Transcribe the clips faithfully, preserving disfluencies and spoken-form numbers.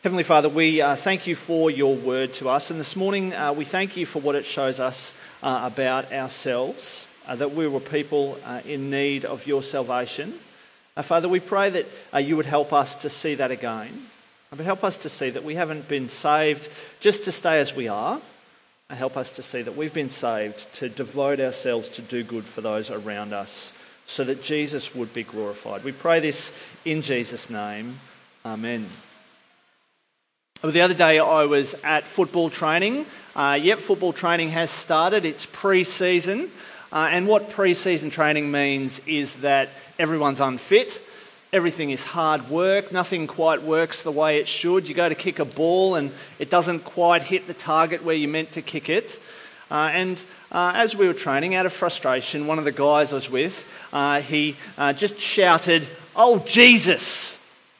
Heavenly Father, we uh, thank you for your word to us. And this morning, uh, we thank you for what it shows us uh, about ourselves, uh, that we were people uh, in need of your salvation. Uh, Father, we pray that uh, you would help us to see that again. But help us to see that we haven't been saved just to stay as we are. Uh, help us to see that we've been saved to devote ourselves to do good for those around us, so that Jesus would be glorified. We pray this in Jesus' name. Amen. The other day I was at football training. Uh, yep, football training has started. It's pre-season. Uh, and what pre-season training means is that everyone's unfit. Everything is hard work. Nothing quite works the way it should. You go to kick a ball and it doesn't quite hit the target where you meant to kick it. Uh, and uh, as we were training, out of frustration, one of the guys I was with, uh, he uh, just shouted, "Oh, Jesus!"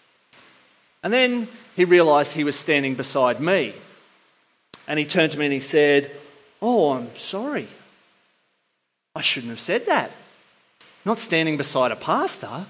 And then he realised he was standing beside me. And he turned to me and he said, "Oh, I'm sorry. I shouldn't have said that. Not standing beside a pastor."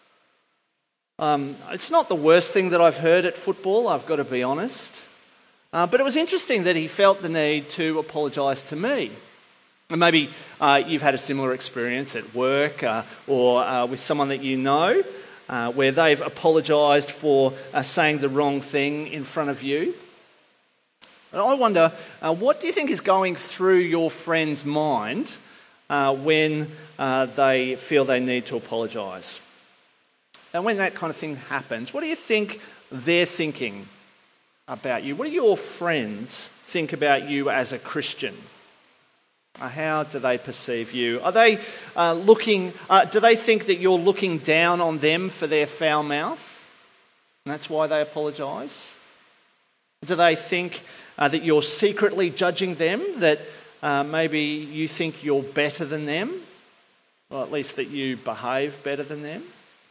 Um, it's not the worst thing that I've heard at football, I've got to be honest. Uh, but it was interesting that he felt the need to apologise to me. And maybe uh, you've had a similar experience at work uh, or uh, with someone that you know, Uh, where they've apologised for uh, saying the wrong thing in front of you. And I wonder, uh, what do you think is going through your friend's mind uh, when uh, they feel they need to apologise? And when that kind of thing happens, what do you think they're thinking about you? What do your friends think about you as a Christian? Uh, how do they perceive you? Are they uh, looking? Uh, do they think that you're looking down on them for their foul mouth, and that's why they apologise? Do they think uh, that you're secretly judging them? That uh, maybe you think you're better than them, or at least that you behave better than them?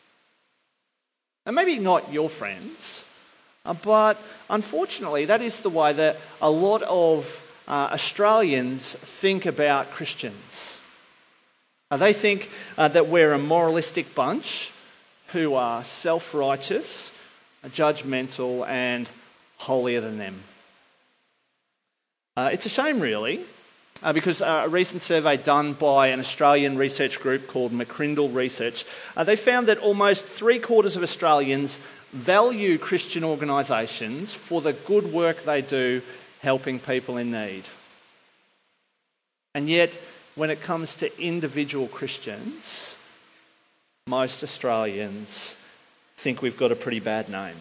And maybe not your friends, uh, but unfortunately, that is the way that a lot of Uh, Australians think about Christians. Uh, they think uh, that we're a moralistic bunch who are self-righteous, judgmental and holier than them. Uh, it's a shame really, uh, because uh, a recent survey done by an Australian research group called McCrindle Research, uh, they found that almost three quarters of Australians value Christian organisations for the good work they do helping people in need. And yet, when it comes to individual Christians, most Australians think we've got a pretty bad name.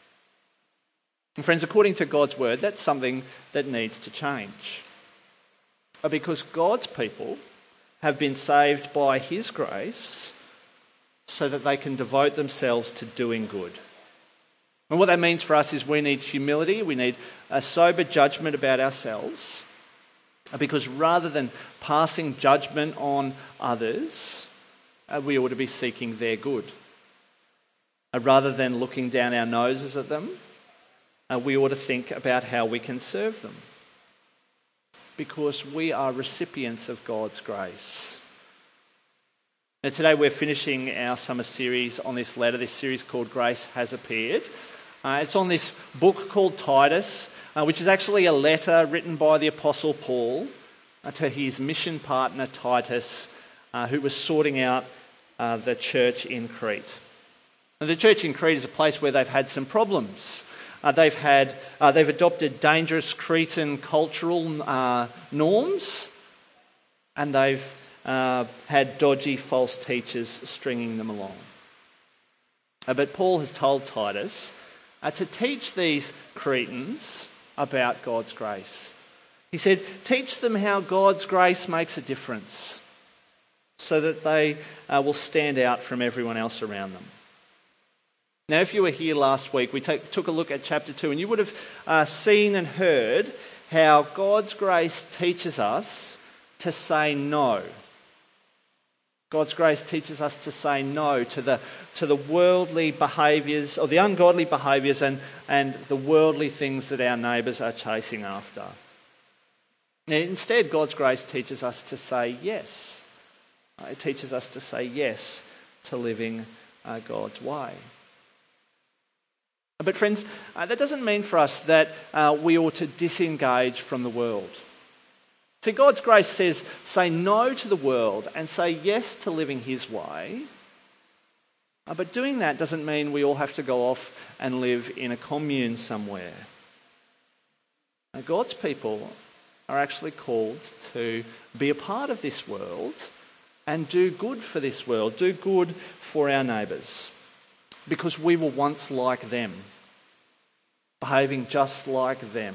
And friends, according to God's word, that's something that needs to change. Because God's people have been saved by his grace so that they can devote themselves to doing good. And what that means for us is we need humility, we need a sober judgment about ourselves, because rather than passing judgment on others, uh, we ought to be seeking their good. Uh, rather than looking down our noses at them, uh, we ought to think about how we can serve them, because we are recipients of God's grace. Now, today we're finishing our summer series on this letter, this series called Grace Has Appeared. Uh, it's on this book called Titus, uh, which is actually a letter written by the Apostle Paul uh, to his mission partner Titus, uh, who was sorting out uh, the church in Crete. And the church in Crete is a place where they've had some problems. Uh, they've had uh, they've adopted dangerous Cretan cultural uh, norms, and they've uh, had dodgy false teachers stringing them along. Uh, but Paul has told Titus Uh, to teach these Cretans about God's grace. He said, teach them how God's grace makes a difference so that they uh, will stand out from everyone else around them. Now, if you were here last week, we take, took a look at chapter two, and you would have uh, seen and heard how God's grace teaches us to say no. God's grace teaches us to say no to the to the worldly behaviours or the ungodly behaviours and, and the worldly things that our neighbours are chasing after. Instead, God's grace teaches us to say yes. It teaches us to say yes to living uh, God's way. But friends, uh, that doesn't mean for us that uh, we ought to disengage from the world. See, God's grace says, say no to the world and say yes to living his way. Uh, but doing that doesn't mean we all have to go off and live in a commune somewhere. Now, God's people are actually called to be a part of this world and do good for this world, do good for our neighbours, because we were once like them, behaving just like them.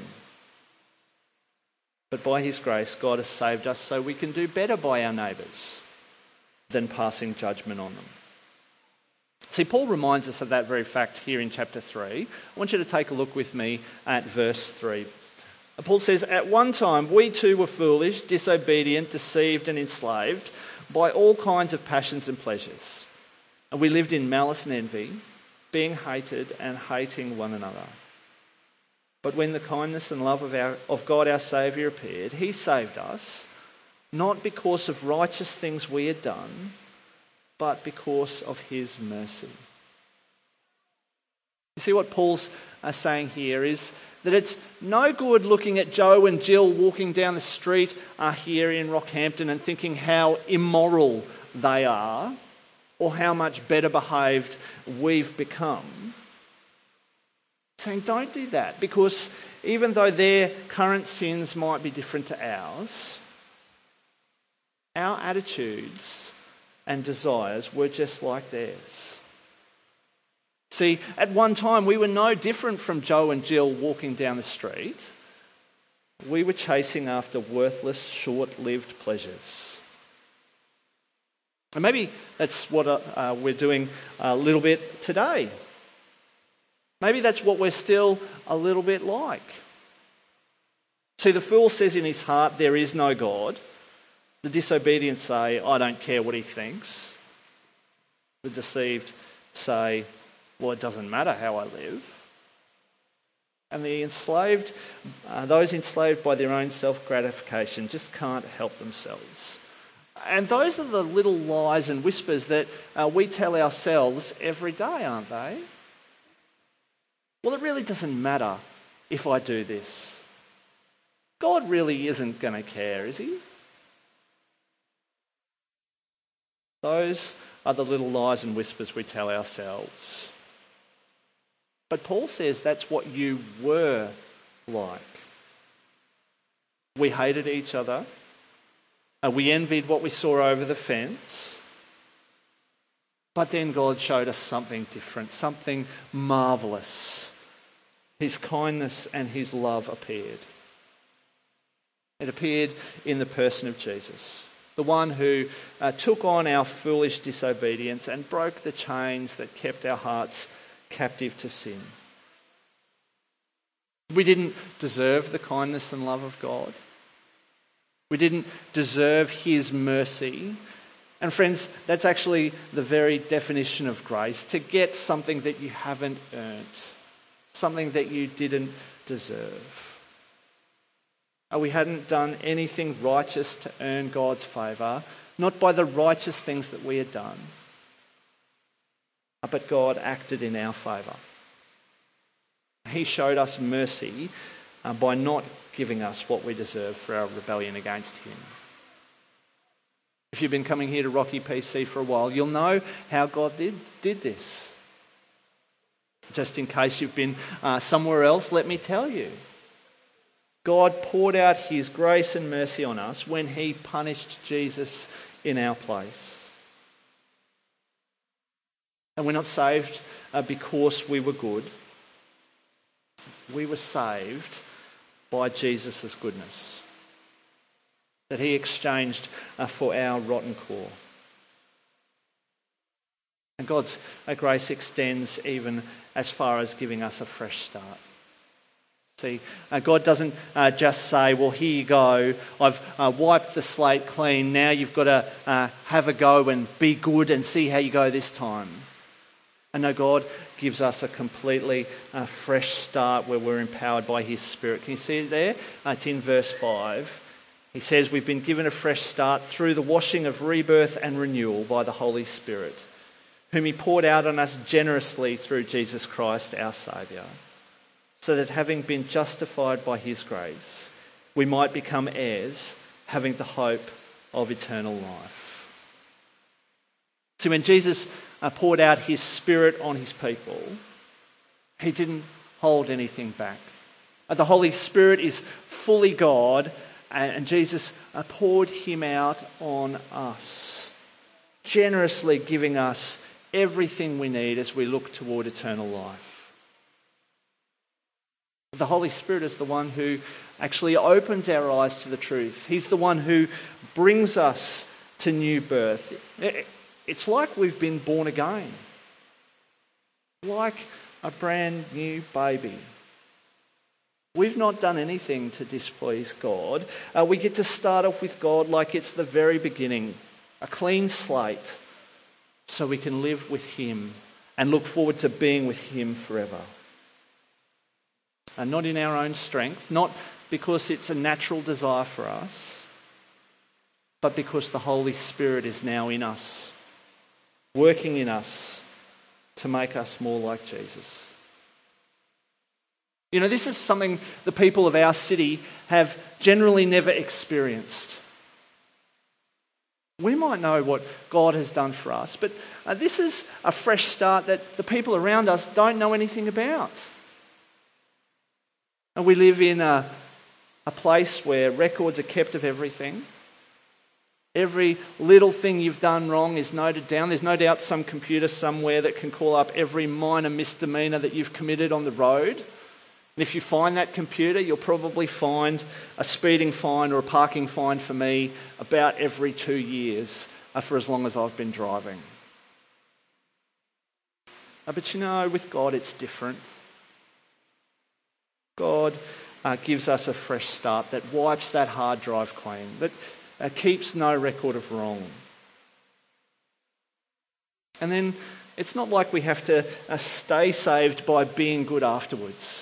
But by his grace, God has saved us so we can do better by our neighbours than passing judgment on them. See, Paul reminds us of that very fact here in chapter three. I want you to take a look with me at verse three. Paul says, at one time we too were foolish, disobedient, deceived and enslaved by all kinds of passions and pleasures. And we lived in malice and envy, being hated and hating one another. But when the kindness and love of, our, of God our Saviour appeared, he saved us, not because of righteous things we had done, but because of his mercy. You see what Paul's uh, saying here is that it's no good looking at Joe and Jill walking down the street uh, here in Rockhampton and thinking how immoral they are or how much better behaved we've become. Saying don't do that, because even though their current sins might be different to ours, our attitudes and desires were just like theirs. See, at one time we were no different from Joe and Jill walking down the street. We were chasing after worthless, short-lived pleasures. And maybe that's what uh, we're doing a little bit today. Maybe that's what we're still a little bit like. See, the fool says in his heart, there is no God. The disobedient say, I don't care what he thinks. The deceived say, well, it doesn't matter how I live. And the enslaved, uh, those enslaved by their own self-gratification just can't help themselves. And those are the little lies and whispers that uh, we tell ourselves every day, aren't they? Well, it really doesn't matter if I do this. God really isn't going to care, is he? Those are the little lies and whispers we tell ourselves. But Paul says that's what you were like. We hated each other. Uh, we envied what we saw over the fence. But then God showed us something different, something marvellous. His kindness and his love appeared. It appeared in the person of Jesus, the one who uh, took on our foolish disobedience and broke the chains that kept our hearts captive to sin. We didn't deserve the kindness and love of God. We didn't deserve his mercy. And friends, that's actually the very definition of grace, to get something that you haven't earned, something that you didn't deserve. We hadn't done anything righteous to earn God's favour, not by the righteous things that we had done, but God acted in our favour. He showed us mercy uh, by not giving us what we deserve for our rebellion against him. If you've been coming here to Rocky P C for a while, you'll know how God did, did this. Just in case you've been uh, somewhere else, let me tell you. God poured out his grace and mercy on us when he punished Jesus in our place. And we're not saved uh, because we were good. We were saved by Jesus' goodness that he exchanged uh, for our rotten core. And God's uh, grace extends even as far as giving us a fresh start. See, uh, God doesn't uh, just say, well, here you go, I've uh, wiped the slate clean, now you've got to uh, have a go and be good and see how you go this time. And no, God gives us a completely uh, fresh start where we're empowered by his Spirit. Can you see it there? Uh, it's in verse five. He says we've been given a fresh start through the washing of rebirth and renewal by the Holy Spirit, whom he poured out on us generously through Jesus Christ, our Saviour, so that having been justified by his grace, we might become heirs, having the hope of eternal life. So when Jesus uh, poured out his Spirit on his people, he didn't hold anything back. Uh, the Holy Spirit is fully God, and, and Jesus uh, poured him out on us, generously giving us everything we need as we look toward eternal life. The Holy Spirit is the one who actually opens our eyes to the truth. He's the one who brings us to new birth. It's like we've been born again, like a brand new baby. We've not done anything to displease God. Uh, we get to start off with God like it's the very beginning, a clean slate, so we can live with him and look forward to being with him forever. And not in our own strength, not because it's a natural desire for us, but because the Holy Spirit is now in us, working in us to make us more like Jesus. You know, this is something the people of our city have generally never experienced. We might know what God has done for us, but uh, this is a fresh start that the people around us don't know anything about. And we live in a, a place where records are kept of everything. Every little thing you've done wrong is noted down. There's no doubt some computer somewhere that can call up every minor misdemeanor that you've committed on the road. And if you find that computer, you'll probably find a speeding fine or a parking fine for me about every two years uh, for as long as I've been driving. Uh, but you know, with God it's different. God uh, gives us a fresh start that wipes that hard drive clean, that uh, keeps no record of wrong. And then it's not like we have to uh, stay saved by being good afterwards.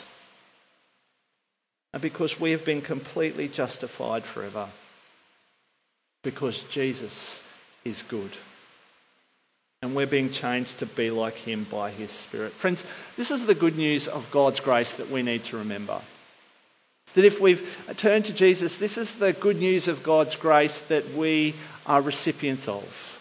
Because we have been completely justified forever. Because Jesus is good. And we're being changed to be like him by his Spirit. Friends, this is the good news of God's grace that we need to remember. That if we've turned to Jesus, this is the good news of God's grace that we are recipients of.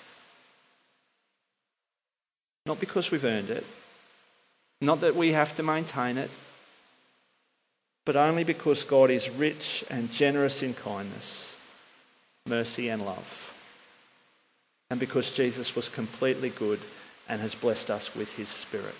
Not because we've earned it. Not that we have to maintain it. But only because God is rich and generous in kindness, mercy and love. And because Jesus was completely good and has blessed us with his Spirit.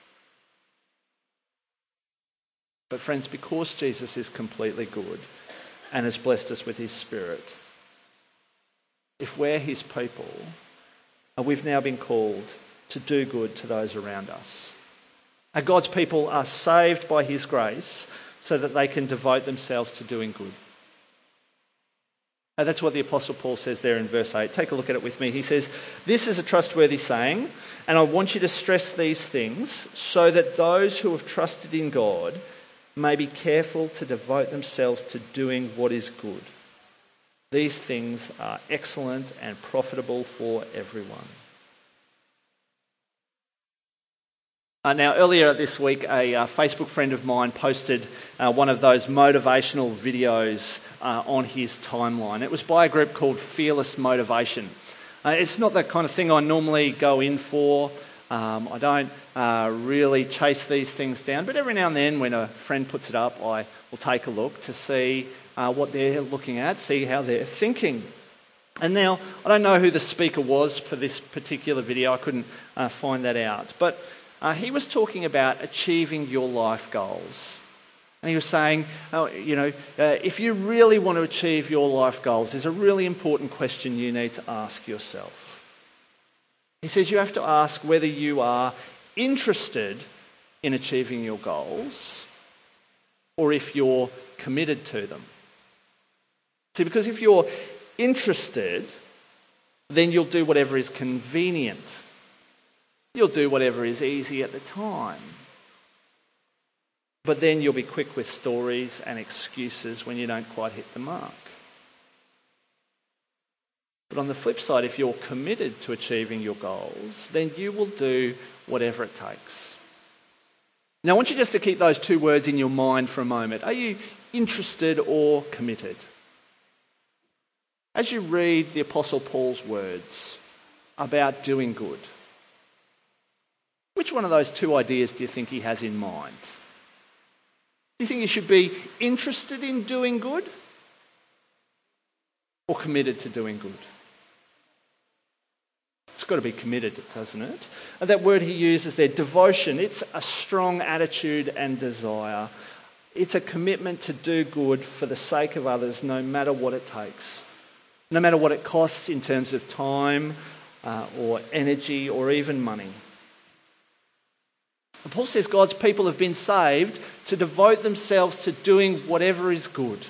But friends, because Jesus is completely good and has blessed us with his Spirit, if we're his people, we've now been called to do good to those around us. And God's people are saved by his grace so that they can devote themselves to doing good. And that's what the Apostle Paul says there in verse eight. Take a look at it with me. He says, "This is a trustworthy saying, and I want you to stress these things so that those who have trusted in God may be careful to devote themselves to doing what is good. These things are excellent and profitable for everyone." Uh, now, earlier this week, a uh, Facebook friend of mine posted uh, one of those motivational videos uh, on his timeline. It was by a group called Fearless Motivation. Uh, it's not the kind of thing I normally go in for. Um, I don't uh, really chase these things down, but every now and then when a friend puts it up, I will take a look to see uh, what they're looking at, see how they're thinking. And now, I don't know who the speaker was for this particular video. I couldn't uh, find that out. But Uh, he was talking about achieving your life goals. And he was saying, oh, you know, uh, if you really want to achieve your life goals, there's a really important question you need to ask yourself. He says you have to ask whether you are interested in achieving your goals or if you're committed to them. See, because if you're interested, then you'll do whatever is convenient. You'll do whatever is easy at the time. But then you'll be quick with stories and excuses when you don't quite hit the mark. But on the flip side, if you're committed to achieving your goals, then you will do whatever it takes. Now, I want you just to keep those two words in your mind for a moment. Are you interested or committed? As you read the Apostle Paul's words about doing good, which one of those two ideas do you think he has in mind? Do you think you should be interested in doing good or committed to doing good? It's got to be committed, doesn't it? And that word he uses there, devotion, it's a strong attitude and desire. It's a commitment to do good for the sake of others, no matter what it takes. No matter what it costs in terms of time uh, or energy or even money. And Paul says God's people have been saved to devote themselves to doing whatever is good.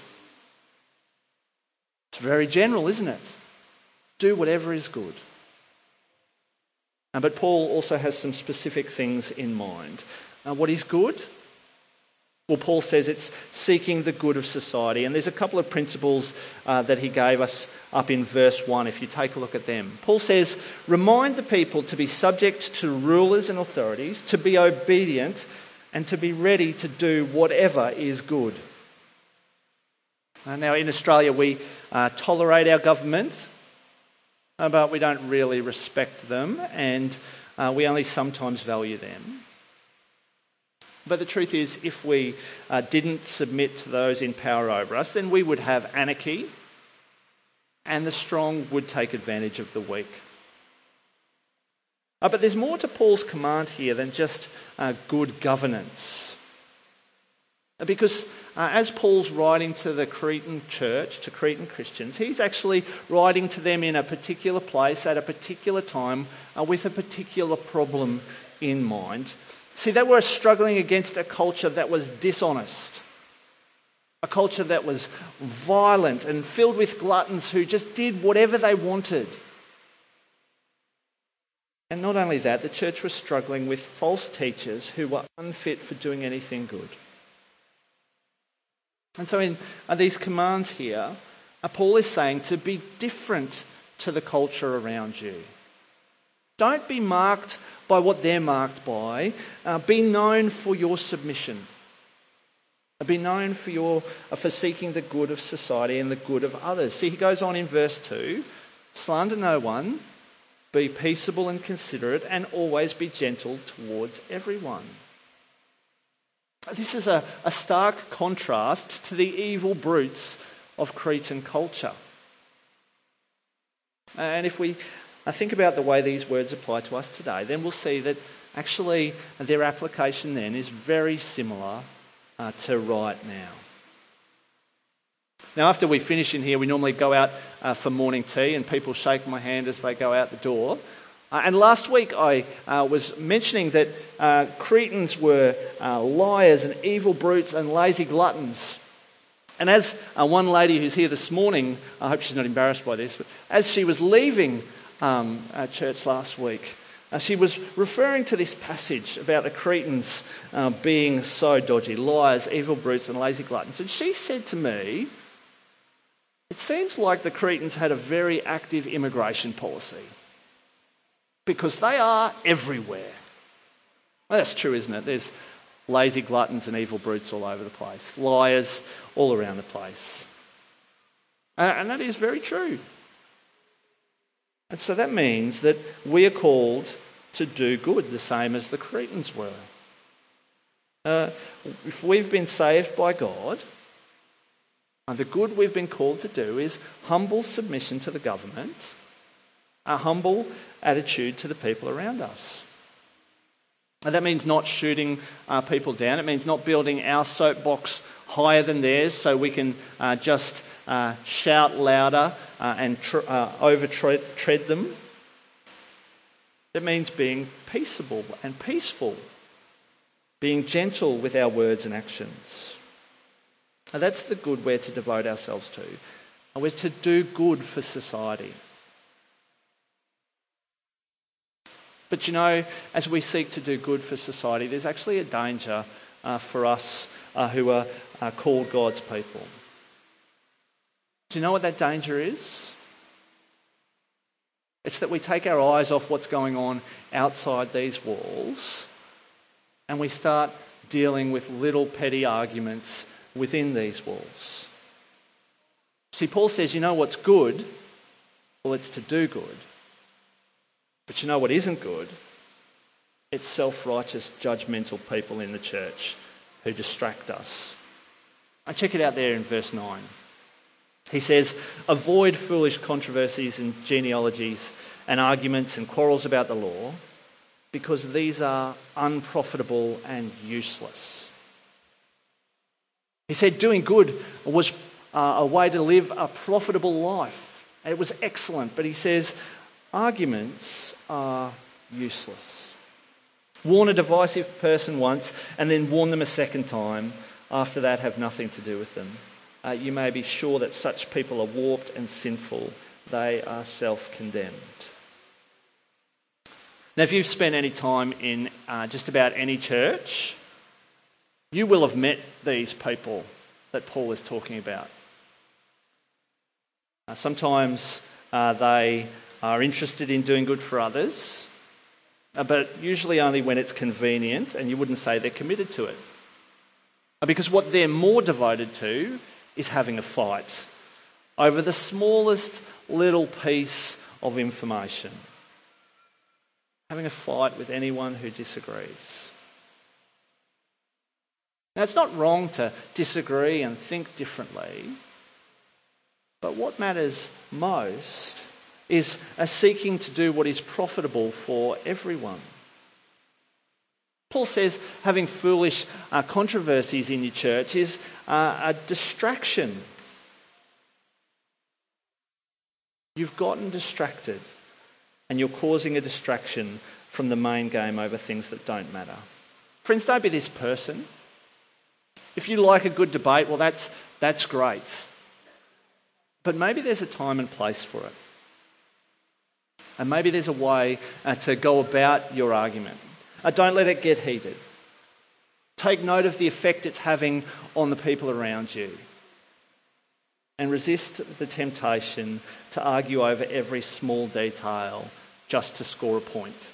It's very general, isn't it? Do whatever is good. Uh, but Paul also has some specific things in mind. Uh, what is good? Well, Paul says it's seeking the good of society. And there's a couple of principles uh, that he gave us up in verse one, if you take a look at them. Paul says, remind the people to be subject to rulers and authorities, to be obedient, and to be ready to do whatever is good. Uh, now, in Australia, we uh, tolerate our government, uh, but we don't really respect them, and uh, we only sometimes value them. But the truth is, if we uh, didn't submit to those in power over us, then we would have anarchy, and the strong would take advantage of the weak. Uh, but there's more to Paul's command here than just uh, good governance. Because uh, as Paul's writing to the Cretan church, to Cretan Christians, he's actually writing to them in a particular place at a particular time uh, with a particular problem in mind. See, they were struggling against a culture that was dishonest, a culture that was violent and filled with gluttons who just did whatever they wanted. And not only that, the church was struggling with false teachers who were unfit for doing anything good. And so in uh, these commands here, uh, Paul is saying to be different to the culture around you. Don't be marked by what they're marked by. Uh, be known for your submission. Uh, be known for your uh, for seeking the good of society and the good of others. See, he goes on in verse two, slander no one, be peaceable and considerate, and always be gentle towards everyone. This is a, a stark contrast to the evil brutes of Cretan culture. And if we think about the way these words apply to us today, then we'll see that actually their application then is very similar uh, to right now. Now, after we finish in here, we normally go out uh, for morning tea, and people shake my hand as they go out the door. Uh, and last week I uh, was mentioning that uh, Cretans were uh, liars and evil brutes and lazy gluttons. And as uh, one lady who's here this morning, I hope she's not embarrassed by this, but as she was leaving um, uh, church last week, uh, she was referring to this passage about the Cretans uh, being so dodgy, liars, evil brutes and lazy gluttons. And she said to me, it seems like the Cretans had a very active immigration policy, because they are everywhere. Well, that's true, isn't it? There's lazy gluttons and evil brutes all over the place. Liars all around the place. Uh, and that is very true. And so that means that we are called to do good, the same as the Cretans were. Uh, if we've been saved by God, and the good we've been called to do is humble submission to the government, a humble attitude to the people around us. And that means not shooting uh, people down. It means not building our soapbox higher than theirs so we can uh, just uh, shout louder uh, and tr- uh, overtread tread them. It means being peaceable and peaceful, being gentle with our words and actions. And that's the good we're to devote ourselves to. And we're to do good for society. But you know, as we seek to do good for society, there's actually a danger uh, for us uh, who are uh, called God's people. Do you know what that danger is? It's that we take our eyes off what's going on outside these walls and we start dealing with little petty arguments within these walls. See, Paul says, you know what's good? Well, it's to do good. But you know what isn't good? It's self-righteous, judgmental people in the church who distract us. And check it out there in verse nine. He says, avoid foolish controversies and genealogies and arguments and quarrels about the law, because these are unprofitable and useless. He said doing good was uh, a way to live a profitable life. And it was excellent. But he says arguments are useless. Warn a divisive person once and then warn them a second time. After that, have nothing to do with them. Uh, you may be sure that such people are warped and sinful. They are self-condemned. Now, if you've spent any time in uh, just about any church, you will have met these people that Paul is talking about. Uh, sometimes uh, they are interested in doing good for others, uh, but usually only when it's convenient, and you wouldn't say they're committed to it. Uh, because what they're more devoted to is having a fight over the smallest little piece of information. Having a fight with anyone who disagrees. Now, it's not wrong to disagree and think differently, but what matters most is a seeking to do what is profitable for everyone. Paul says having foolish uh, controversies in your church is uh, a distraction. You've gotten distracted and you're causing a distraction from the main game over things that don't matter. Friends, don't be this person. If you like a good debate, well, that's, that's great. But maybe there's a time and place for it. And maybe there's a way uh, to go about your argument. Uh, don't let it get heated. Take note of the effect it's having on the people around you. And resist the temptation to argue over every small detail just to score a point.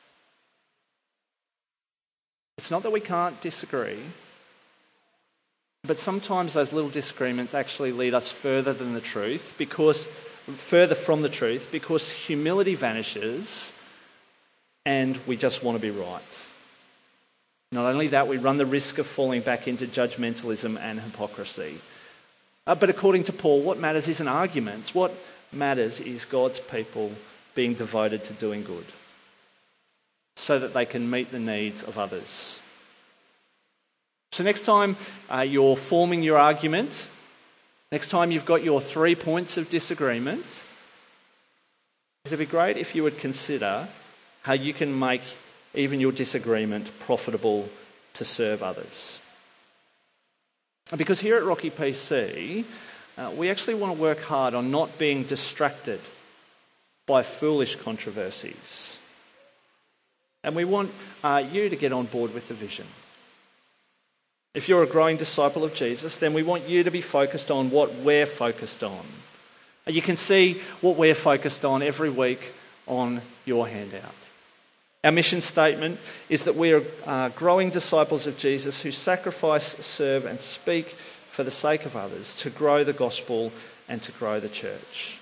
It's not that we can't disagree, but sometimes those little disagreements actually lead us further than the truth, because further from the truth, because humility vanishes and we just want to be right. Not only that, we run the risk of falling back into judgmentalism and hypocrisy. Uh, but according to Paul, what matters isn't arguments. What matters is God's people being devoted to doing good so that they can meet the needs of others. So next time uh, you're forming your argument, next time you've got your three points of disagreement, it'd be great if you would consider how you can make even your disagreement profitable to serve others. Because here at Rocky P C, uh, we actually want to work hard on not being distracted by foolish controversies. And we want uh, you to get on board with the vision. If you're a growing disciple of Jesus, then we want you to be focused on what we're focused on. You can see what we're focused on every week on your handout. Our mission statement is that we are uh, growing disciples of Jesus who sacrifice, serve and speak for the sake of others to grow the gospel and to grow the church.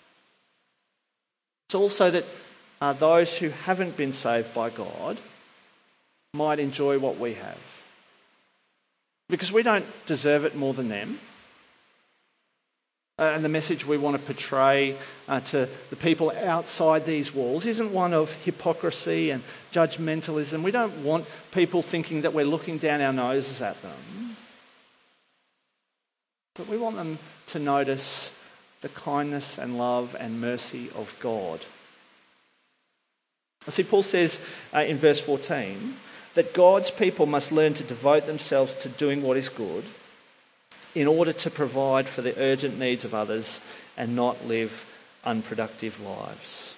It's also that uh, those who haven't been saved by God might enjoy what we have. Because we don't deserve it more than them. Uh, and the message we want to portray uh, to the people outside these walls isn't one of hypocrisy and judgmentalism. We don't want people thinking that we're looking down our noses at them. But we want them to notice the kindness and love and mercy of God. See, Paul says uh, in verse fourteen that God's people must learn to devote themselves to doing what is good in order to provide for the urgent needs of others and not live unproductive lives.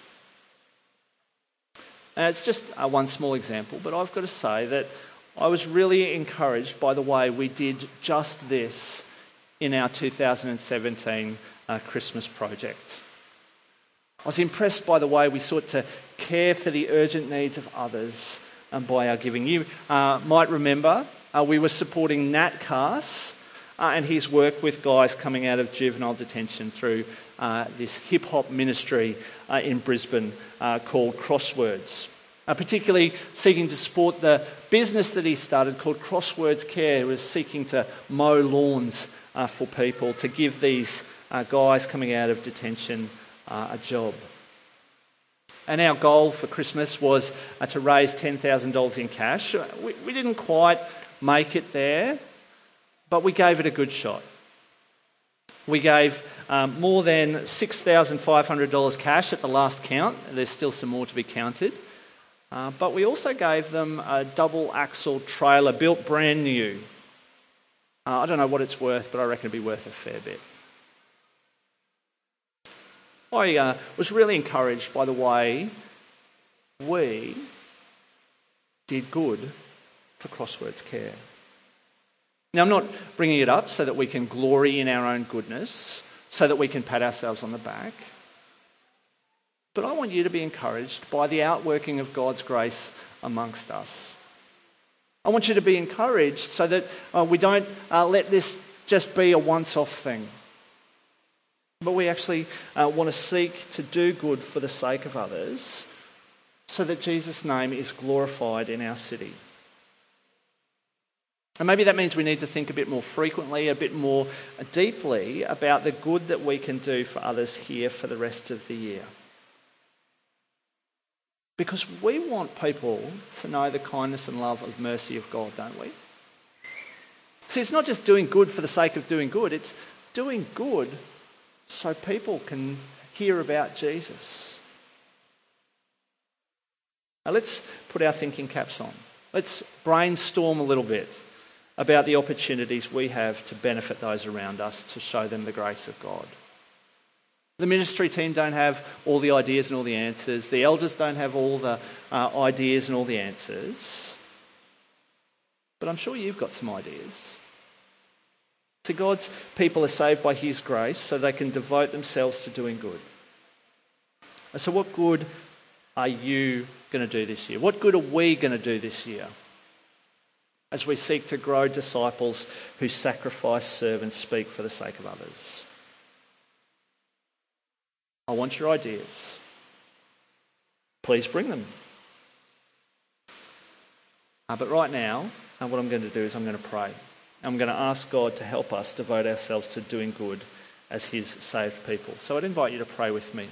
And it's just uh, one small example, but I've got to say that I was really encouraged by the way we did just this in our two thousand seventeen uh, Christmas project. I was impressed by the way we sought to care for the urgent needs of others um, by our giving. You uh, might remember uh, we were supporting Nat Cass uh, and his work with guys coming out of juvenile detention through uh, this hip-hop ministry uh, in Brisbane uh, called Crosswords. Uh, particularly seeking to support the business that he started called Crosswords Care, who was seeking to mow lawns uh, for people, to give these uh, guys coming out of detention uh, a job. And our goal for Christmas was uh, to raise ten thousand dollars in cash. We, we didn't quite make it there, but we gave it a good shot. We gave um, more than six thousand five hundred dollars cash at the last count. There's still some more to be counted. Uh, but we also gave them a double axle trailer built brand new. Uh, I don't know what it's worth, but I reckon it'd be worth a fair bit. I uh, was really encouraged by the way we did good for Crosswords Care. Now, I'm not bringing it up so that we can glory in our own goodness, so that we can pat ourselves on the back. But I want you to be encouraged by the outworking of God's grace amongst us. I want you to be encouraged so that uh, we don't uh, let this just be a once-off thing. But we actually uh, want to seek to do good for the sake of others so that Jesus' name is glorified in our city. And maybe that means we need to think a bit more frequently, a bit more deeply about the good that we can do for others here for the rest of the year. Because we want people to know the kindness and love and mercy of God, don't we? See, it's not just doing good for the sake of doing good, it's doing good so people can hear about Jesus. Now let's put our thinking caps on. Let's brainstorm a little bit about the opportunities we have to benefit those around us, to show them the grace of God. The ministry team don't have all the ideas and all the answers. The elders don't have all the uh, ideas and all the answers. But I'm sure you've got some ideas. So God's people are saved by his grace so they can devote themselves to doing good. So what good are you going to do this year? What good are we going to do this year as we seek to grow disciples who sacrifice, serve and speak for the sake of others? I want your ideas. Please bring them. Uh, but right now, uh, what I'm going to do is I'm going to pray. I'm going to ask God to help us devote ourselves to doing good as his saved people. So I'd invite you to pray with me.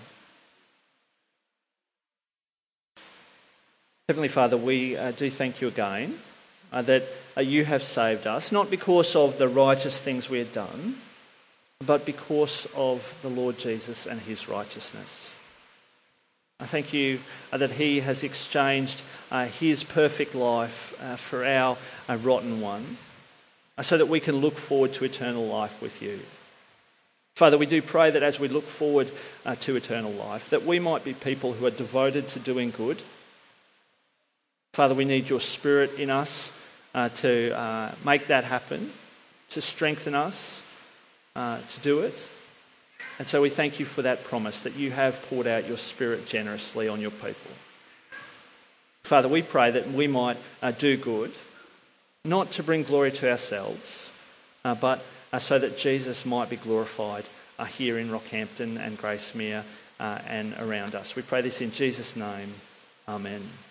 Heavenly Father, we uh, do thank you again uh, that uh, you have saved us, not because of the righteous things we had done, but because of the Lord Jesus and his righteousness. I thank you uh, that he has exchanged uh, his perfect life uh, for our uh, rotten one, uh, so that we can look forward to eternal life with you. Father, we do pray that as we look forward uh, to eternal life, that we might be people who are devoted to doing good. Father, we need your Spirit in us uh, to uh, make that happen, to strengthen us, Uh, to do it. And so we thank you for that promise that you have poured out your Spirit generously on your people. Father, we pray that we might uh, do good, not to bring glory to ourselves, uh, but uh, so that Jesus might be glorified uh, here in Rockhampton and Gracemere uh, and around us. We pray this in Jesus' name. Amen.